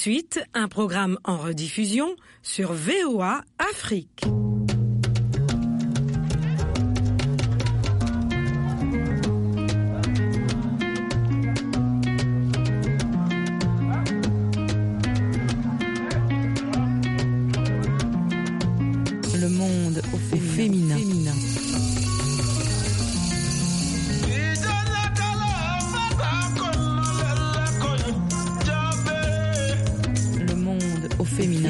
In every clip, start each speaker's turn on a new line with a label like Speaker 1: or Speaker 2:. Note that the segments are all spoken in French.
Speaker 1: suite, un programme en rediffusion sur VOA Afrique.
Speaker 2: Le monde au féminin. Le monde au féminin.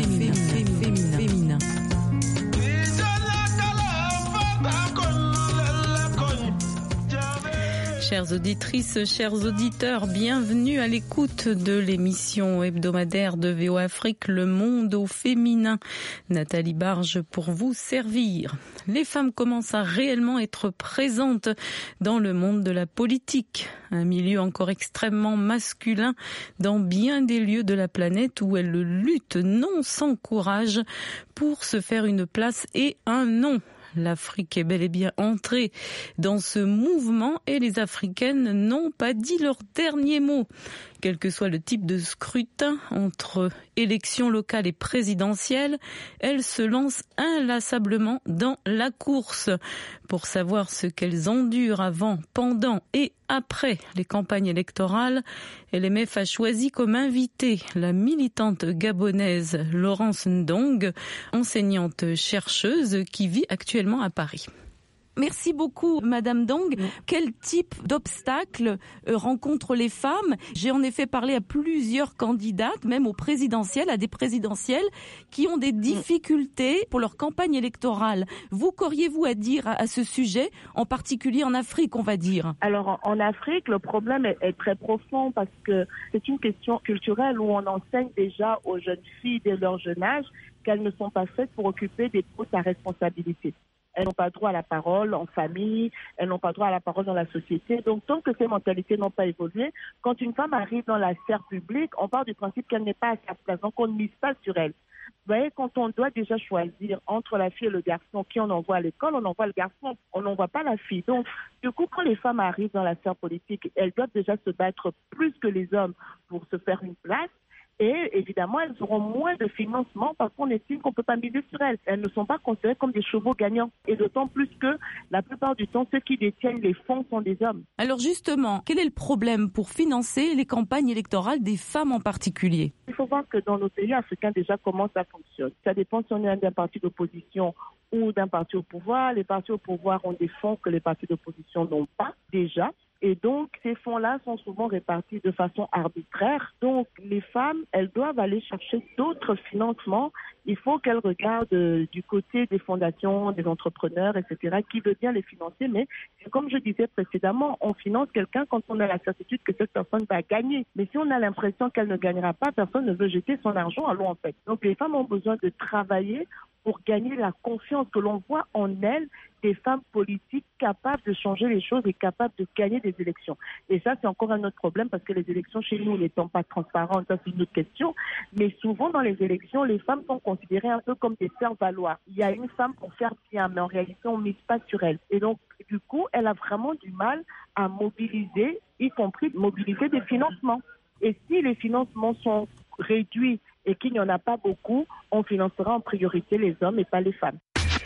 Speaker 3: Chères auditrices, chers auditeurs, bienvenue à l'écoute de l'émission hebdomadaire de VOA Afrique, Le Monde au féminin. Nathalie Barge pour vous servir. Les femmes commencent à réellement être présentes dans le monde de la politique, un milieu encore extrêmement masculin dans bien des lieux de la planète où elles luttent non sans courage pour se faire une place et un nom. L'Afrique est bel et bien entrée dans ce mouvement et les Africaines n'ont pas dit leur dernier mot. Quel que soit le type de scrutin entre élections locales et présidentielles, elles se lancent inlassablement dans la course. Pour savoir ce qu'elles endurent avant, pendant et après les campagnes électorales, LMF a choisi comme invitée la militante gabonaise Laurence Ndong, enseignante chercheuse qui vit actuellement à Paris. Merci beaucoup, Madame Ndong. Quel type d'obstacles rencontrent les femmes ? J'ai en effet parlé à plusieurs candidates, même aux présidentielles, à des présidentielles, qui ont des difficultés pour leur campagne électorale. Vous, qu'auriez-vous à dire à ce sujet, en particulier en Afrique, on va dire ?
Speaker 4: Alors, en Afrique, le problème est très profond parce que c'est une question culturelle où on enseigne déjà aux jeunes filles dès leur jeune âge qu'elles ne sont pas faites pour occuper des postes à responsabilité. Elles n'ont pas droit à la parole en famille, elles n'ont pas droit à la parole dans la société. Donc, tant que ces mentalités n'ont pas évolué, quand une femme arrive dans la sphère publique, on part du principe qu'elle n'est pas à sa place, donc on ne mise pas sur elle. Vous voyez, quand on doit déjà choisir entre la fille et le garçon, qui on envoie à l'école, on envoie le garçon, on n'envoie pas la fille. Donc, du coup, quand les femmes arrivent dans la sphère politique, elles doivent déjà se battre plus que les hommes pour se faire une place. Et évidemment, elles auront moins de financement parce qu'on estime qu'on ne peut pas miser sur elles. Elles ne sont pas considérées comme des chevaux gagnants. Et d'autant plus que la plupart du temps, ceux qui détiennent les fonds sont des hommes.
Speaker 3: Alors justement, quel est le problème pour financer les campagnes électorales des femmes en particulier ?
Speaker 4: Il faut voir que dans nos pays africains, déjà, comment ça fonctionne. Ça dépend si on est d'un parti d'opposition ou d'un parti au pouvoir. Les partis au pouvoir ont des fonds que les partis d'opposition n'ont pas déjà. Et donc, ces fonds-là sont souvent répartis de façon arbitraire. Donc, les femmes, elles doivent aller chercher d'autres financements. Il faut qu'elles regardent du côté des fondations, des entrepreneurs, etc., qui veut bien les financer. Mais comme je disais précédemment, on finance quelqu'un quand on a la certitude que cette personne va gagner. Mais si on a l'impression qu'elle ne gagnera pas, personne ne veut jeter son argent à l'eau, en fait. Donc, les femmes ont besoin de travailler pour gagner la confiance que l'on voit en elles, des femmes politiques capables de changer les choses et capables de gagner des élections. Et ça, c'est encore un autre problème parce que les élections chez nous n'étant pas transparentes, ça c'est une autre question. Mais souvent dans les élections, les femmes sont considérées un peu comme des faire-valoir. Il y a une femme pour faire bien, mais en réalité, on ne mise pas sur elle. Et donc, du coup, elle a vraiment du mal à mobiliser, y compris mobiliser des financements. Et si les financements sont réduits et qu'il n'y en a pas beaucoup, on financera en priorité les hommes et pas les femmes.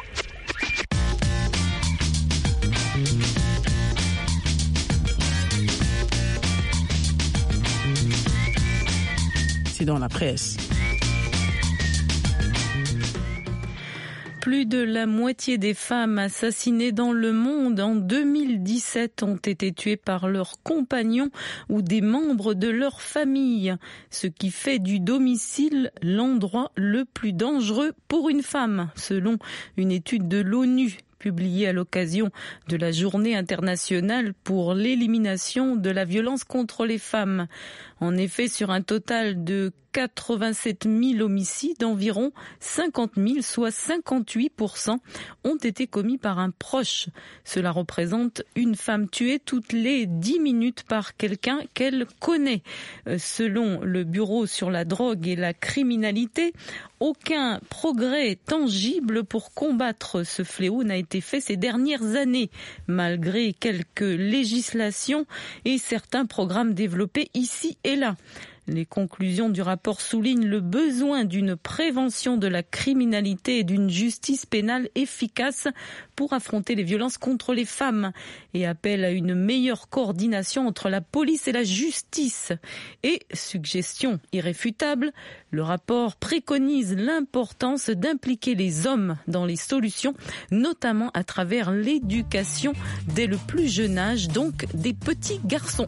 Speaker 2: C'est dans la presse.
Speaker 3: Plus de la moitié des femmes assassinées dans le monde en 2017 ont été tuées par leurs compagnons ou des membres de leur famille, ce qui fait du domicile l'endroit le plus dangereux pour une femme, selon une étude de l'ONU publiée à l'occasion de la Journée internationale pour l'élimination de la violence contre les femmes. En effet, sur un total de 87 000 homicides, environ 50 000, soit 58%, ont été commis par un proche. Cela représente une femme tuée toutes les 10 minutes par quelqu'un qu'elle connaît. Selon le Bureau sur la drogue et la criminalité, aucun progrès tangible pour combattre ce fléau n'a été fait ces dernières années, malgré quelques législations et certains programmes développés ici et là. Les conclusions du rapport soulignent le besoin d'une prévention de la criminalité et d'une justice pénale efficace pour affronter les violences contre les femmes et appellent à une meilleure coordination entre la police et la justice. Et, suggestion irréfutable, le rapport préconise l'importance d'impliquer les hommes dans les solutions, notamment à travers l'éducation dès le plus jeune âge, donc des petits garçons.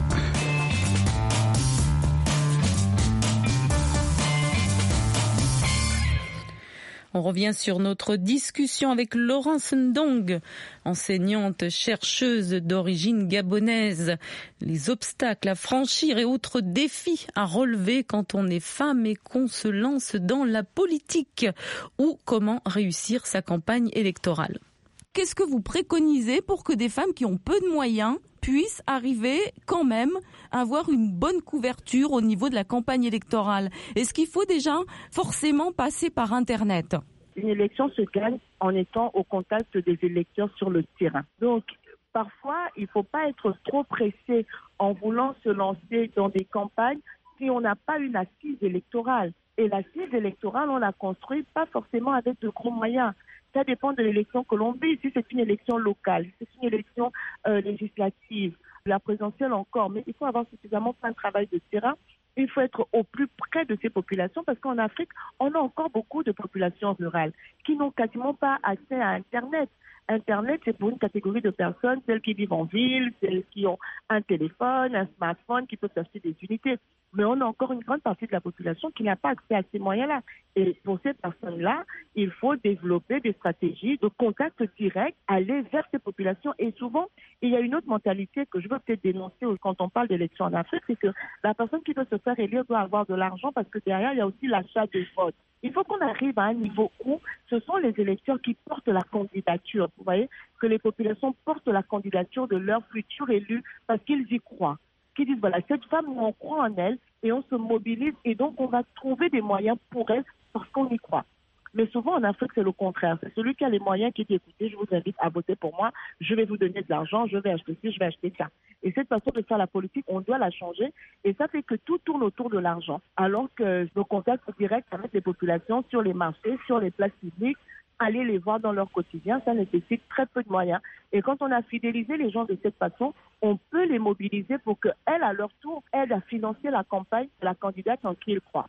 Speaker 3: On revient sur notre discussion avec Laurence Ndong, enseignante chercheuse d'origine gabonaise. Les obstacles à franchir et autres défis à relever quand on est femme et qu'on se lance dans la politique, ou comment réussir sa campagne électorale. Qu'est-ce que vous préconisez pour que des femmes qui ont peu de moyens puissent arriver quand même à avoir une bonne couverture au niveau de la campagne électorale? Est-ce qu'il faut déjà forcément passer par Internet?
Speaker 4: Une élection se gagne en étant au contact des électeurs sur le terrain. Donc, parfois, il ne faut pas être trop pressé en voulant se lancer dans des campagnes si on n'a pas une assise électorale. Et l'assise électorale, on la construit pas forcément avec de gros moyens. Ça dépend de l'élection que l'on vit. Si c'est une élection locale, si c'est une élection législative, la présidentielle encore, mais il faut avoir suffisamment fait un travail de terrain. Il faut être au plus près de ces populations parce qu'en Afrique, on a encore beaucoup de populations rurales qui n'ont quasiment pas accès à Internet. Internet, c'est pour une catégorie de personnes, celles qui vivent en ville, celles qui ont un téléphone, un smartphone, qui peuvent acheter des unités. Mais on a encore une grande partie de la population qui n'a pas accès à ces moyens-là. Et pour ces personnes-là, il faut développer des stratégies de contact direct, aller vers ces populations. Et souvent, il y a une autre mentalité que je veux peut-être dénoncer quand on parle d'élections en Afrique, c'est que la personne qui veut se faire élire doit avoir de l'argent parce que derrière, il y a aussi l'achat des votes. Il faut qu'on arrive à un niveau où ce sont les électeurs qui portent la candidature. Vous voyez, que les populations portent la candidature de leur futur élu parce qu'ils y croient. Qui disent, voilà, cette femme, on croit en elle et on se mobilise et donc on va trouver des moyens pour elle parce qu'on y croit. Mais souvent en Afrique, c'est le contraire. C'est celui qui a les moyens qui dit, écoutez, je vous invite à voter pour moi, je vais vous donner de l'argent, je vais acheter ci, je vais acheter ça. Et cette façon de faire la politique, on doit la changer et ça fait que tout tourne autour de l'argent. Alors que le contact direct avec les populations sur les marchés, sur les places publiques, aller les voir dans leur quotidien, ça nécessite très peu de moyens. Et quand on a fidélisé les gens de cette façon, on peut les mobiliser pour qu'elles, à leur tour, aident à financer la campagne de la candidate en qui ils croient.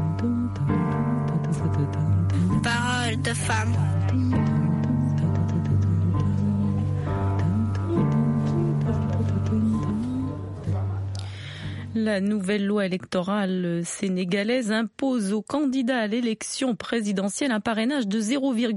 Speaker 5: Parole de femme.
Speaker 3: La nouvelle loi électorale sénégalaise impose aux candidats à l'élection présidentielle un parrainage de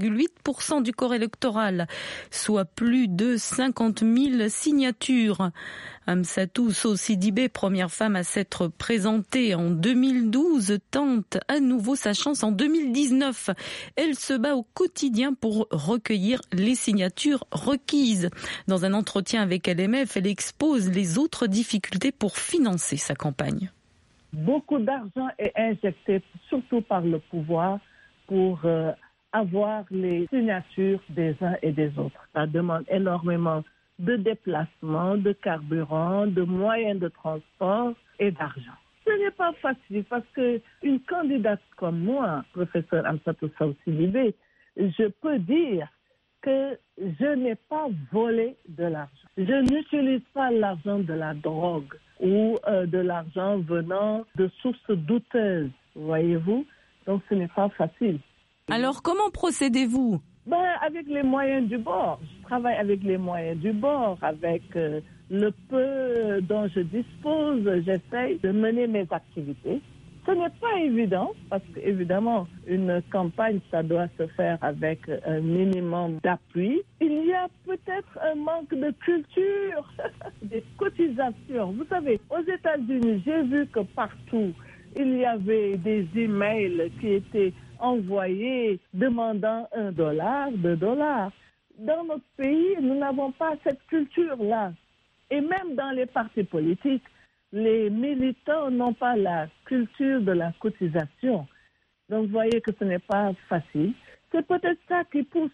Speaker 3: 0,8% du corps électoral, soit plus de 50 000 signatures. Amsatou Sow Sidibé, première femme à s'être présentée en 2012, tente à nouveau sa chance en 2019. Elle se bat au quotidien pour recueillir les signatures requises. Dans un entretien avec LMF, elle expose les autres difficultés pour financer sa campagne.
Speaker 6: Beaucoup d'argent est injecté, surtout par le pouvoir, pour avoir les signatures des uns et des autres. Ça demande énormément de déplacements, de carburant, de moyens de transport et d'argent. Ce n'est pas facile parce qu'une candidate comme moi, professeur Amsatou Sow Sidibé, je peux dire que je n'ai pas volé de l'argent. Je n'utilise pas l'argent de la drogue ou de l'argent venant de sources douteuses, voyez-vous. Donc ce n'est pas facile.
Speaker 3: Alors comment procédez-vous ?
Speaker 6: Avec les moyens du bord. Je travaille avec les moyens du bord, avec le peu dont je dispose. J'essaye de mener mes activités. Ce n'est pas évident, parce qu'évidemment, une campagne, ça doit se faire avec un minimum d'appui. Il y a peut-être un manque de culture, des cotisations. Vous savez, aux États-Unis, j'ai vu que partout, il y avait des emails qui étaient envoyés demandant $1, $2. Dans notre pays, nous n'avons pas cette culture-là. Et même dans les partis politiques, les militants n'ont pas la culture de la cotisation. Donc, vous voyez que ce n'est pas facile. C'est peut-être ça qui pousse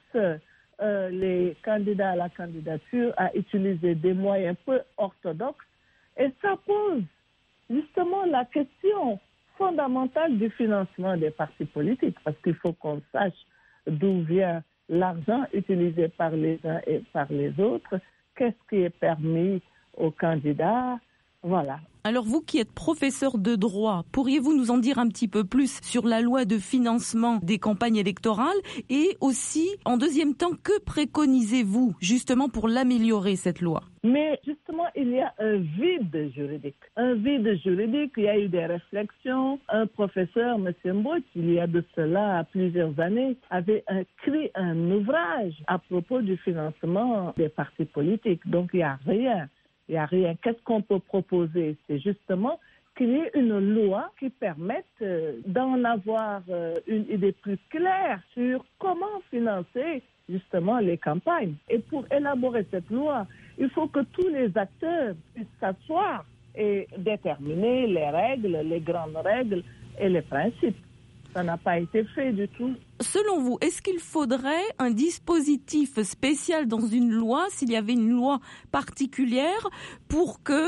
Speaker 6: les candidats à la candidature à utiliser des moyens peu orthodoxes. Et ça pose justement la question fondamentale du financement des partis politiques, parce qu'il faut qu'on sache d'où vient l'argent utilisé par les uns et par les autres, qu'est-ce qui est permis aux candidats, voilà.
Speaker 3: Alors vous qui êtes professeur de droit, pourriez-vous nous en dire un petit peu plus sur la loi de financement des campagnes électorales et aussi, en deuxième temps, que préconisez-vous justement pour l'améliorer cette loi ?
Speaker 6: Mais justement, il y a un vide juridique. Un vide juridique, il y a eu des réflexions. Un professeur, M. Mbouch, il y a de cela plusieurs années, avait écrit un ouvrage à propos du financement des partis politiques. Donc il n'y a rien. Il n'y a rien. Qu'est-ce qu'on peut proposer? C'est justement qu'il y ait une loi qui permette d'en avoir une idée plus claire sur comment financer justement les campagnes. Et pour élaborer cette loi, il faut que tous les acteurs puissent s'asseoir et déterminer les règles, les grandes règles et les principes. Ça n'a pas été fait du tout.
Speaker 3: Selon vous, est-ce qu'il faudrait un dispositif spécial dans une loi, s'il y avait une loi particulière, pour que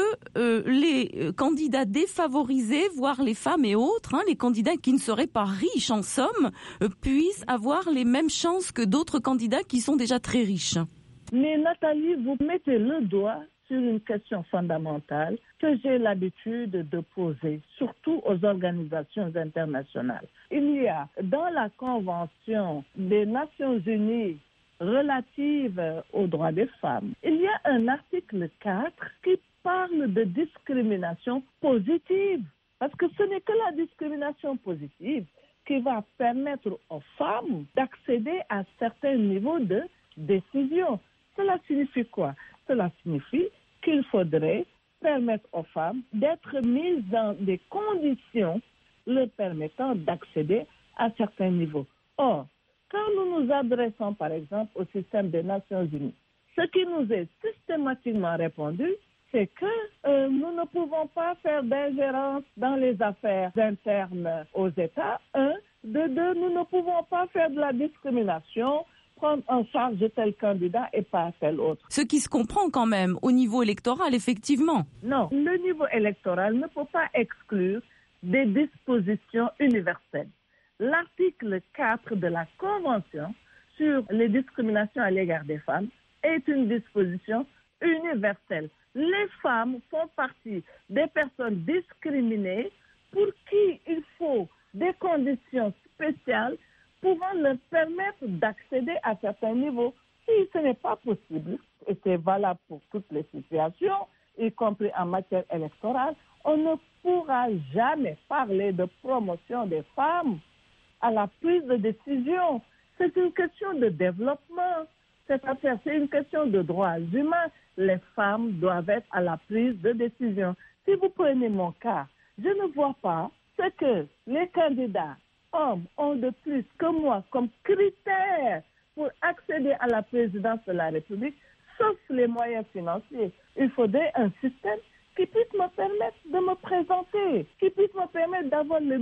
Speaker 3: les candidats défavorisés, voire les femmes et autres, les candidats qui ne seraient pas riches en somme, puissent avoir les mêmes chances que d'autres candidats qui sont déjà très riches?
Speaker 6: Mais Nathalie, vous mettez le doigt sur une question fondamentale que j'ai l'habitude de poser, surtout aux organisations internationales. Il y a dans la Convention des Nations Unies relative aux droits des femmes, il y a un article 4 qui parle de discrimination positive. Parce que ce n'est que la discrimination positive qui va permettre aux femmes d'accéder à certains niveaux de décision. Cela signifie quoi? Cela signifie qu'il faudrait permettre aux femmes d'être mises dans des conditions leur permettant d'accéder à certains niveaux. Or, quand nous nous adressons par exemple au système des Nations Unies, ce qui nous est systématiquement répondu, c'est que nous ne pouvons pas faire d'ingérence dans les affaires internes aux États. De deux, nous ne pouvons pas faire de la discrimination, prendre en charge tel candidat et pas tel autre.
Speaker 3: Ce qui se comprend quand même au niveau électoral, effectivement.
Speaker 6: Non, le niveau électoral ne peut pas exclure des dispositions universelles. L'article 4 de la Convention sur les discriminations à l'égard des femmes est une disposition universelle. Les femmes font partie des personnes discriminées pour qui il faut des conditions spéciales pouvant leur permettre d'accéder à certains niveaux. Si ce n'est pas possible, et c'est valable pour toutes les situations, y compris en matière électorale, on ne pourra jamais parler de promotion des femmes à la prise de décision. C'est une question de développement. Cette affaire, c'est une question de droits humains. Les femmes doivent être à la prise de décision. Si vous prenez mon cas, je ne vois pas ce que les candidats hommes ont de plus que moi comme critère pour accéder à la présidence de la République, sauf les moyens financiers. Il faudrait un système qui puisse me permettre de me présenter, qui puisse me permettre d'avoir le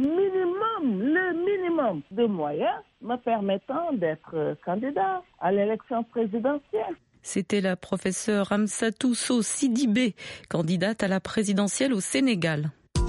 Speaker 6: minimum de moyens me permettant d'être candidat à l'élection présidentielle.
Speaker 3: C'était la professeure Amsatou Sow Sidibé, candidate à la présidentielle au Sénégal.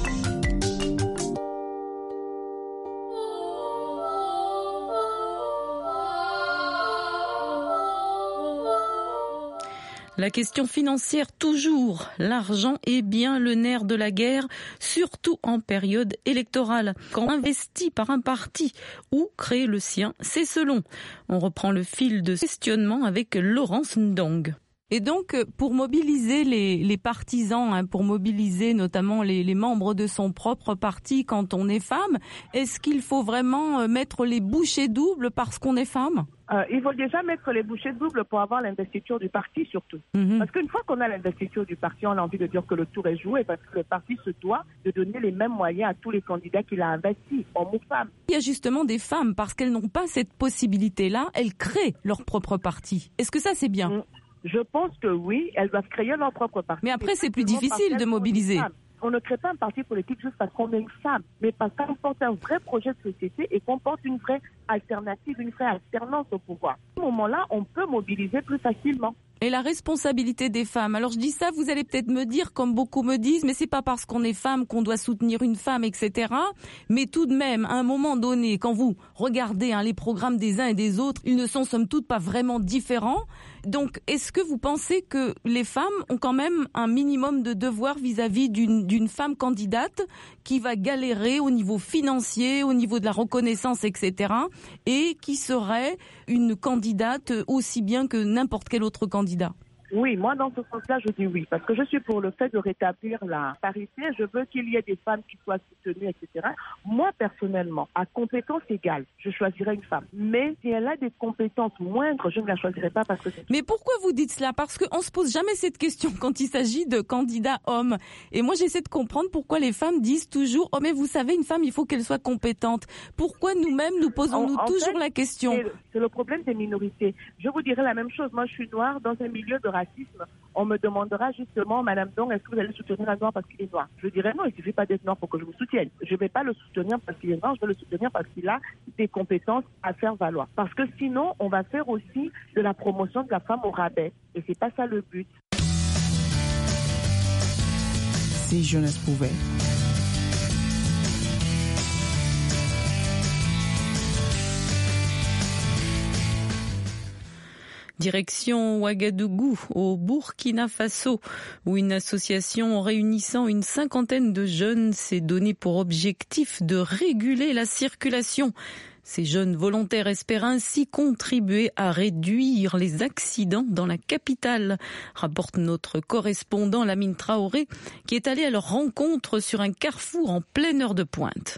Speaker 3: La question financière toujours. L'argent est bien le nerf de la guerre, surtout en période électorale. Quand investi par un parti ou créer le sien, c'est selon. On reprend le fil de questionnement avec Laurence Ndong. Et donc, pour mobiliser les partisans, pour mobiliser notamment les membres de son propre parti quand on est femme, est-ce qu'il faut vraiment mettre les bouchées doubles parce qu'on est femme ?
Speaker 4: Il faut déjà mettre les bouchées doubles pour avoir l'investiture du parti surtout. Parce qu'une fois qu'on a l'investiture du parti, on a envie de dire que le tour est joué parce que le parti se doit de donner les mêmes moyens à tous les candidats qu'il a investis, hommes ou femmes.
Speaker 3: Il y a justement des femmes, parce qu'elles n'ont pas cette possibilité-là, elles créent leur propre parti. Est-ce que ça c'est bien ?
Speaker 4: Je pense que oui, elles doivent créer leur propre parti.
Speaker 3: Mais après, c'est plus difficile de mobiliser.
Speaker 4: On ne crée pas un parti politique juste parce qu'on est une femme, mais parce qu'on porte un vrai projet de société et qu'on porte une vraie alternative, une vraie alternance au pouvoir. À ce moment-là, on peut mobiliser plus facilement.
Speaker 3: et la responsabilité des femmes. Alors je dis ça, vous allez peut-être me dire, comme beaucoup me disent, mais c'est pas parce qu'on est femme qu'on doit soutenir une femme, etc. Mais tout de même, à un moment donné, quand vous regardez les programmes des uns et des autres, ils ne sont somme toute pas vraiment différents. Donc, est-ce que vous pensez que les femmes ont quand même un minimum de devoir vis-à-vis d'une femme candidate qui va galérer au niveau financier, au niveau de la reconnaissance, etc. et qui serait une candidate aussi bien que n'importe quel autre candidat?
Speaker 4: Oui, moi, dans ce sens-là, je dis oui, parce que je suis pour le fait de rétablir la parité. Je veux qu'il y ait des femmes qui soient soutenues, etc. Moi, personnellement, à compétences égales, je choisirais une femme. Mais si elle a des compétences moindres, je ne la choisirais pas parce que c'est...
Speaker 3: Mais pourquoi vous dites cela? Parce qu'on se pose jamais cette question quand il s'agit de candidats hommes. Et moi, j'essaie de comprendre pourquoi les femmes disent toujours « Oh, mais vous savez, une femme, il faut qu'elle soit compétente ». Pourquoi nous-mêmes, nous posons-nous toujours la question?
Speaker 4: C'est le problème des minorités. Je vous dirais la même chose. Moi, je suis noire dans un milieu de racisme. On me demandera justement, Madame Dong, est-ce que vous allez soutenir un noir parce qu'il est noir? Je dirais non, il ne suffit pas d'être noir pour que je vous soutienne. Je ne vais pas le soutenir parce qu'il est noir, je vais le soutenir parce qu'il a des compétences à faire valoir. Parce que sinon, on va faire aussi de la promotion de la femme au rabais. Et c'est pas ça le but.
Speaker 2: Si jeunesse pouvait.
Speaker 3: Direction Ouagadougou, au Burkina Faso, où une association réunissant une cinquantaine de jeunes s'est donné pour objectif de réguler la circulation. Ces jeunes volontaires espèrent ainsi contribuer à réduire les accidents dans la capitale, rapporte notre correspondant Lamine Traoré, qui est allé à leur rencontre sur un carrefour en pleine heure de pointe.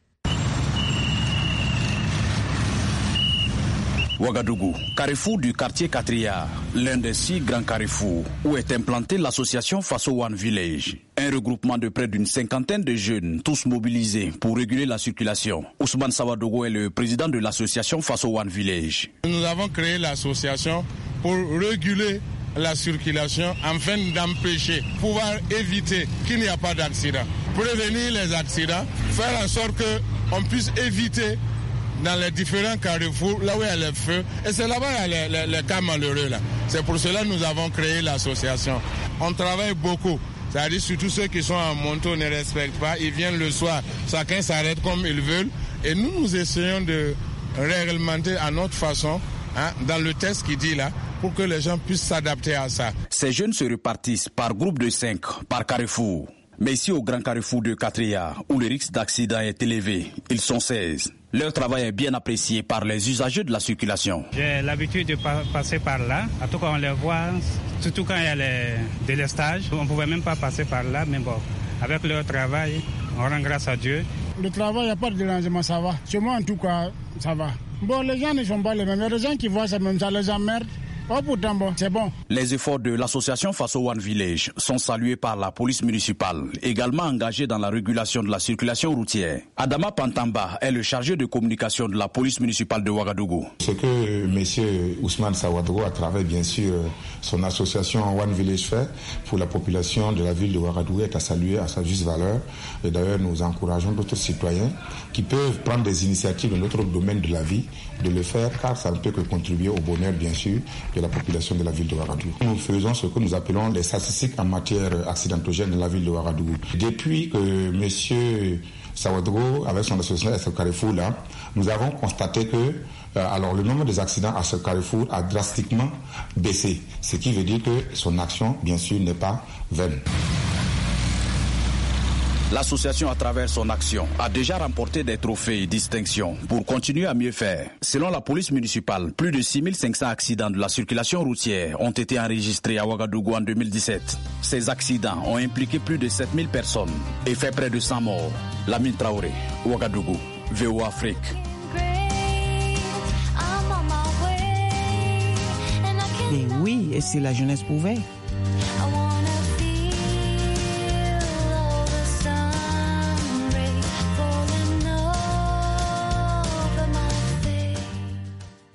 Speaker 7: Ouagadougou, carrefour du quartier Katria, l'un des 6 grands carrefours où est implantée l'association Faso One Village. Un regroupement de près d'une cinquantaine de jeunes, tous mobilisés pour réguler la circulation. Ousmane Sawadogo est le président de l'association Faso One Village.
Speaker 8: Nous avons créé l'association pour réguler la circulation afin d'empêcher, pouvoir éviter qu'il n'y ait pas d'accident. Prévenir les accidents, faire en sorte qu'on puisse éviter dans les différents carrefours, là où il y a les feux. Et c'est là-bas il y a les cas malheureux. Là. C'est pour cela que nous avons créé l'association. On travaille beaucoup. C'est-à-dire surtout ceux qui sont en moto ne respectent pas. Ils viennent le soir. Chacun s'arrête comme ils veulent. Et nous essayons de réglementer à notre façon, dans le texte qui dit là, pour que les gens puissent s'adapter à ça.
Speaker 7: Ces jeunes se répartissent par groupe de 5, par carrefour. Mais ici au grand carrefour de Katria, où le risque d'accident est élevé, ils sont 16. Leur travail est bien apprécié par les usagers de la circulation.
Speaker 9: J'ai l'habitude de passer par là. En tout cas, on les voit, surtout quand il y a les délestages. On ne pouvait même pas passer par là, mais bon, avec leur travail, on rend grâce à Dieu.
Speaker 10: Le travail, il n'y a pas de dérangement, ça va. Chez moi, en tout cas, ça va. Bon, les gens ne sont pas les mêmes. Il y a des gens qui voient ça même, ça les emmerde. Oh, pourtant, bon, c'est bon.
Speaker 7: Les efforts de l'association Faso One Village sont salués par la police municipale, également engagée dans la régulation de la circulation routière. Adama Pantamba est le chargé de communication de la police municipale de Ouagadougou.
Speaker 11: Ce que M. Ousmane Sawadogo, à travers bien sûr son association One Village fait pour la population de la ville de Ouagadougou est à saluer à sa juste valeur. Et d'ailleurs, nous encourageons d'autres citoyens qui peuvent prendre des initiatives dans d'autres domaines de la vie, de le faire, car ça ne peut que contribuer au bonheur, bien sûr, de la population de la ville de Ouagadougou. Nous faisons ce que nous appelons les statistiques en matière accidentogène de la ville de Ouagadougou. Depuis que M. Sawadogo, avec son association à ce carrefour-là, nous avons constaté que alors le nombre des accidents à ce carrefour a drastiquement baissé, ce qui veut dire que son action, bien sûr, n'est pas vaine.
Speaker 7: L'association, à travers son action, a déjà remporté des trophées et distinctions pour continuer à mieux faire. Selon la police municipale, plus de 6500 accidents de la circulation routière ont été enregistrés à Ouagadougou en 2017. Ces accidents ont impliqué plus de 7000 personnes et fait près de 100 morts. Lamine Traoré, Ouagadougou, VOA Afrique.
Speaker 2: Et oui, et si la jeunesse pouvait.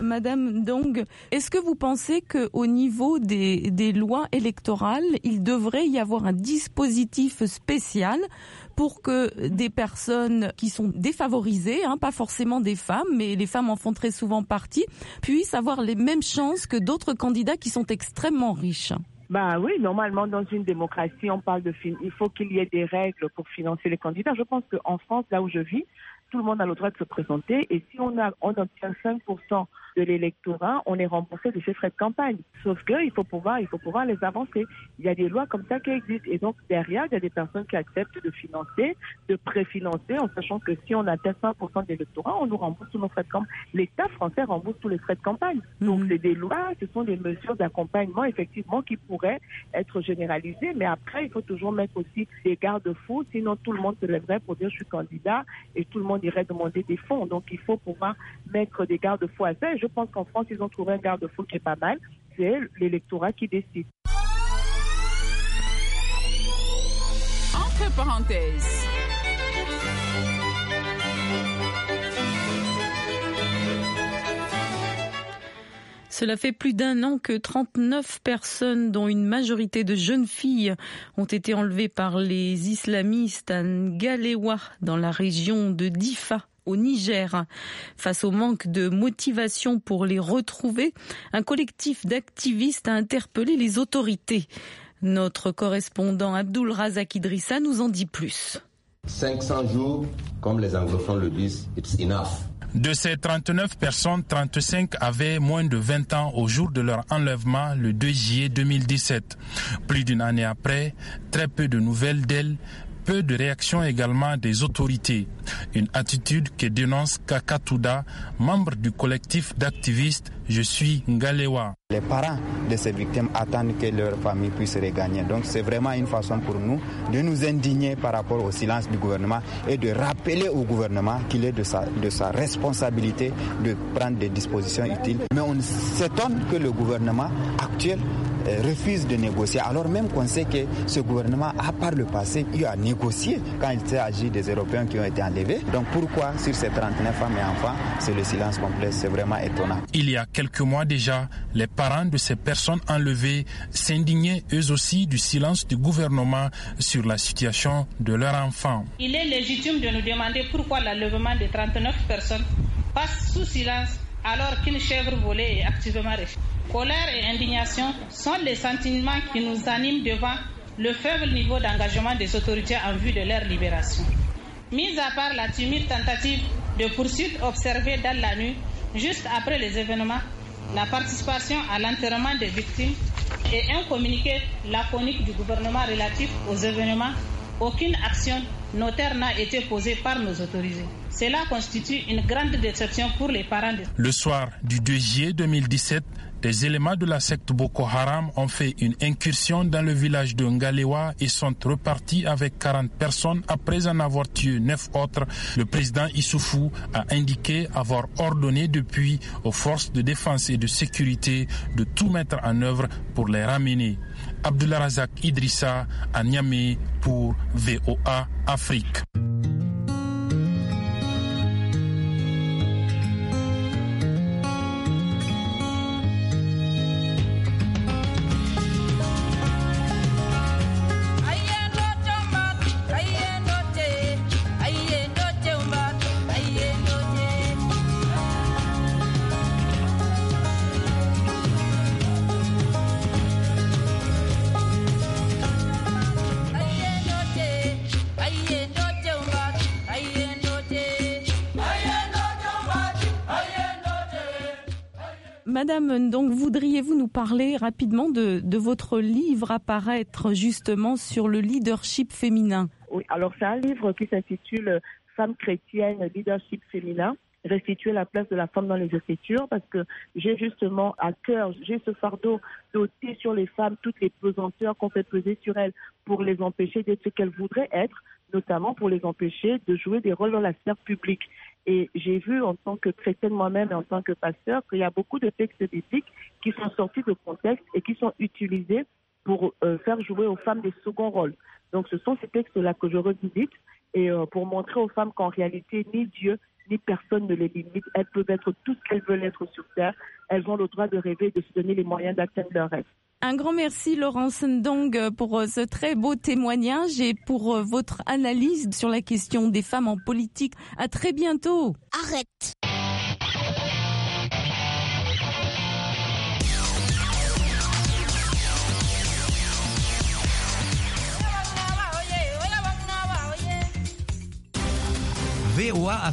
Speaker 3: Madame Ndong, est-ce que vous pensez qu'au niveau des lois électorales, il devrait y avoir un dispositif spécial pour que des personnes qui sont défavorisées, pas forcément des femmes, mais les femmes en font très souvent partie, puissent avoir les mêmes chances que d'autres candidats qui sont extrêmement riches?
Speaker 4: Oui, normalement, dans une démocratie, on parle il faut qu'il y ait des règles pour financer les candidats. Je pense qu'en France, là où je vis, tout le monde a le droit de se présenter et si on obtient 5% de l'électorat, on est remboursé de ses frais de campagne. Sauf qu'il faut pouvoir les avancer. Il y a des lois comme ça qui existent et donc derrière, il y a des personnes qui acceptent de financer, de préfinancer en sachant que si on atteint 5% de l'électorat, on nous rembourse tous nos frais de campagne. L'État français rembourse tous les frais de campagne. Donc c'est des lois, ce sont des mesures d'accompagnement effectivement qui pourraient être généralisées, mais après il faut toujours mettre aussi des garde-fous, sinon tout le monde se lèverait pour dire je suis candidat et tout le monde irait demander des fonds. Donc il faut pouvoir mettre des garde-fous à ça. Et je pense qu'en France, ils ont trouvé un garde-fou qui est pas mal. C'est l'électorat qui décide.
Speaker 12: Entre parenthèses.
Speaker 3: Cela fait plus d'un an que 39 personnes, dont une majorité de jeunes filles, ont été enlevées par les islamistes à Ngalewa, dans la région de Difa, au Niger. Face au manque de motivation pour les retrouver, un collectif d'activistes a interpellé les autorités. Notre correspondant Abdul Razak Idrissa nous en dit plus.
Speaker 13: 500 jours, comme les anglophones le disent, it's enough.
Speaker 14: De ces 39 personnes, 35 avaient moins de 20 ans au jour de leur enlèvement le 2 juillet 2017. Plus d'une année après, très peu de nouvelles d'elles, peu de réactions également des autorités. Une attitude que dénonce Kaka Touda, membre du collectif d'activistes Je suis Ngalewa.
Speaker 15: Les parents de ces victimes attendent que leur famille puisse regagner. Donc c'est vraiment une façon pour nous de nous indigner par rapport au silence du gouvernement et de rappeler au gouvernement qu'il est de sa responsabilité de prendre des dispositions utiles. Mais on s'étonne que le gouvernement actuel refuse de négocier, alors même qu'on sait que ce gouvernement a par le passé eu à négocier quand il s'agit des Européens qui ont été enlevés. Donc pourquoi sur ces 39 femmes et enfants, c'est le silence complet? C'est vraiment étonnant.
Speaker 14: Il y a quelques mois déjà, les parents de ces personnes enlevées s'indignaient eux aussi du silence du gouvernement sur la situation de leurs enfants.
Speaker 16: Il est légitime de nous demander pourquoi l'enlèvement de 39 personnes passe sous silence alors qu'une chèvre volée est activement recherchée. Colère et indignation sont les sentiments qui nous animent devant le faible niveau d'engagement des autorités en vue de leur libération. Mis à part la timide tentative de poursuite observée dans la nuit, juste après les événements, la participation à l'enterrement des victimes et un communiqué laconique du gouvernement relatif aux événements, aucune action notaire n'a été posée par nos autorités. Cela constitue une grande déception pour les parents.
Speaker 14: Le soir du 2 juillet 2017, des éléments de la secte Boko Haram ont fait une incursion dans le village de Ngalewa et sont repartis avec 40 personnes après en avoir tué 9 autres. Le président Issoufou a indiqué avoir ordonné depuis aux forces de défense et de sécurité de tout mettre en œuvre pour les ramener. Abdul Razak Idrissa à Niamey pour VOA Afrique.
Speaker 3: Madame, donc voudriez-vous nous parler rapidement de votre livre à paraître justement sur le leadership féminin?
Speaker 4: Oui, alors c'est un livre qui s'intitule Femmes chrétiennes, leadership féminin, restituer la place de la femme dans les Écritures, parce que j'ai justement à cœur, j'ai ce fardeau d'ôter sur les femmes toutes les pesanteurs qu'on fait peser sur elles pour les empêcher d'être ce qu'elles voudraient être, notamment pour les empêcher de jouer des rôles dans la sphère publique. Et j'ai vu en tant que chrétienne moi-même et en tant que pasteur qu'il y a beaucoup de textes bibliques qui sont sortis de contexte et qui sont utilisés pour faire jouer aux femmes des seconds rôles. Donc ce sont ces textes-là que je revisite et pour montrer aux femmes qu'en réalité, ni Dieu ni personne ne les limite. Elles peuvent être tout ce qu'elles veulent être sur Terre. Elles ont le droit de rêver et de se donner les moyens d'atteindre leurs rêves.
Speaker 3: Un grand merci Laurence Ndong pour ce très beau témoignage et pour votre analyse sur la question des femmes en politique. À très bientôt.
Speaker 5: Arrête.
Speaker 12: VOA